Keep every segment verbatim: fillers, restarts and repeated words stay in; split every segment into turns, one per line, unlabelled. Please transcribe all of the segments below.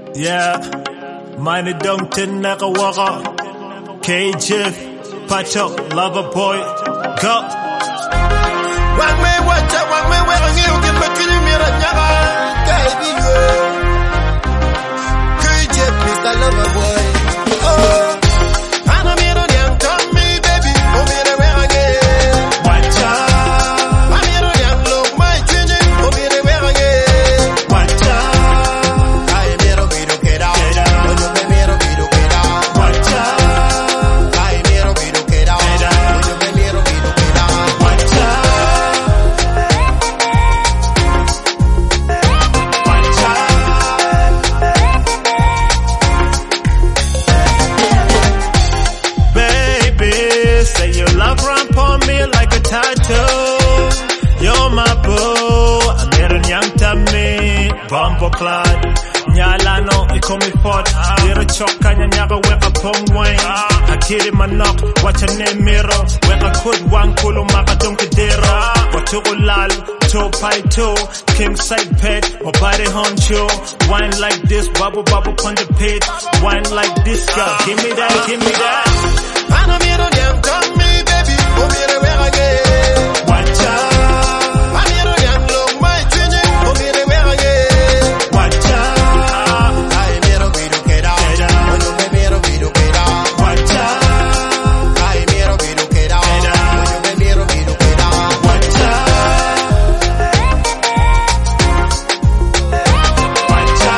Yeah, meine Dumpton Nakawaka, K J, Pacho, Lover Boy, go.
Wang me wacha, wang me wang you give me kiri mira nyaga, baby K J, Mister Lover Boy. Oh, ana miro nyang tell me baby, oh mira wang again.
Wacha,
ana miro nyang look my chinny, oh mira wang again.
wacha,
I miro miro kera, oh you me miro miro kera.
wacha,
I miro miro kera, oh you me miro miro kera.
wacha, wacha. Baby, say your love ramp on me like a tattoo. You're my boo, I'm here in young tummy, bumper clad. Nyalano, iko mi fort. Dira choka nyanyaga weka pong wine. Akiri manok, watch a name mirror. Weka kud wang kulu maka donki dira. Watuku lal, toe pie toe. King side pet, my body honcho. Wine like this, bubble bubble on the pit. Wine like this, girl. Give me that, give me that.
Ana miro nyang tell me baby, oh mira wang again.
Wacha,
I miro nyang look my chinny, oh mira wang again.
wacha,
I miro miro kera, oh you me miro miro kera.
wacha,
I miro miro kera, oh you me miro miro kera.
wacha, wacha.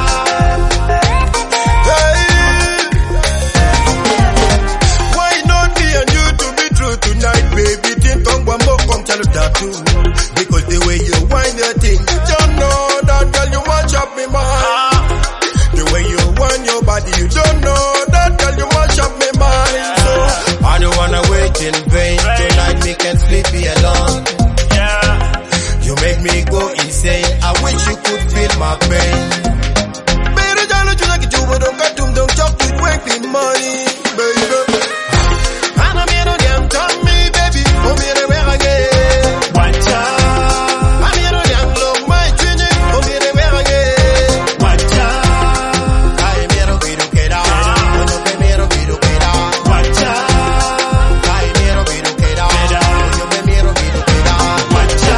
Why not me and you to be true tonight, baby? Think on one more come tell you that too. Because the way you wind your thing, you don't know that girl you mash up me mind. The way you wind your body, you don't know that girl you mash up me mind. So I don't wanna wait in vain. Tonight we can sleep here alone.
Yeah.
You make me go insane. I wish you could feel my pain. Baby, don't let you like it, you don't got to, don't talk to wake me money, baby. Ana miro nyang tell me baby, oh mira wang again.
Wacha,
I miro nyang look my chinny, oh mira wang again.
wacha,
I miro miro kera, oh you me miro miro kera.
wacha,
I miro miro kera, oh you me miro miro kera.
wacha,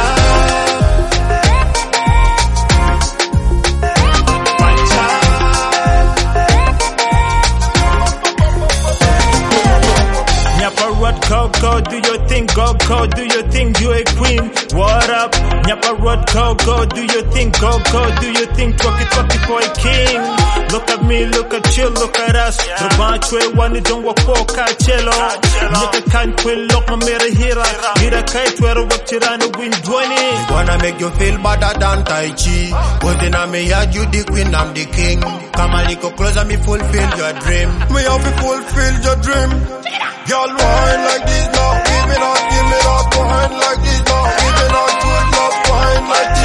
wacha. Nyapa Road, go, go, do your thing, go, go, do your thing, you a queen. What up? Nyapa Road, go, go, do your thing, go, go, do your thing, twerk it, twerk it for a king. Look at me, look at you, look at us. Rubanchwe wani don't walk for Kachelo. Nika can't quill, look my mirror here. Gira kai twero wak tirano win twenty.
Wanna make you feel better than Tai Chi. But in a me yard, you the queen, I'm the king. Come a little closer, me fulfill your dream. Me have to fulfill your dream. Girl, wine like this now, give me that, give me that, wine like this now, give me that good love, wine like